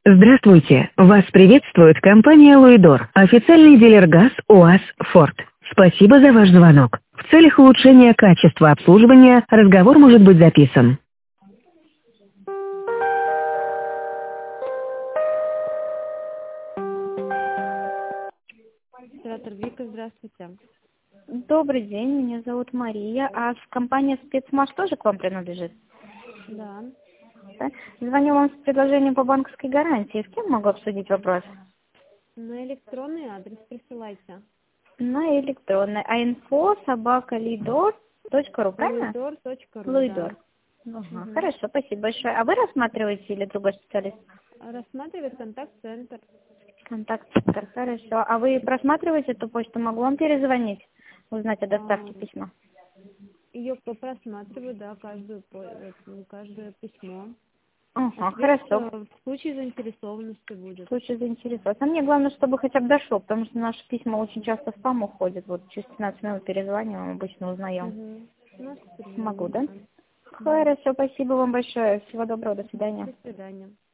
Здравствуйте! Вас приветствует компания «Луидор», официальный дилер ГАЗ, УАЗ, Форд. Спасибо за ваш звонок. В целях улучшения качества обслуживания разговор может быть записан. Оператор Вика, здравствуйте. Добрый день, меня зовут Мария. А компания «Спецмаш» тоже к вам принадлежит? Да. Да? Звоню вам с предложением по банковской гарантии. С кем могу обсудить вопрос? На электронный адрес присылайте. На электронный. info@lidor.ru, правильно? Luidor.ru, Луидор. да. Ага, хорошо, спасибо большое. А вы рассматриваете или другой специалист? Рассматривает контакт-центр. Контакт-центр, хорошо. А вы просматриваете эту почту? Могу вам перезвонить, узнать о доставке письма? Ее просматриваю, да, каждое письмо. Ага, Ответ хорошо. в случае заинтересованности будет. В случае заинтересоваться. А мне главное, чтобы хотя бы дошло, потому что наши письма очень часто в спам уходят. Вот через 15 минут перезваниваем, обычно узнаем. Ну, Могу, да? Хорошо, спасибо вам большое. Всего доброго, до свидания. До свидания.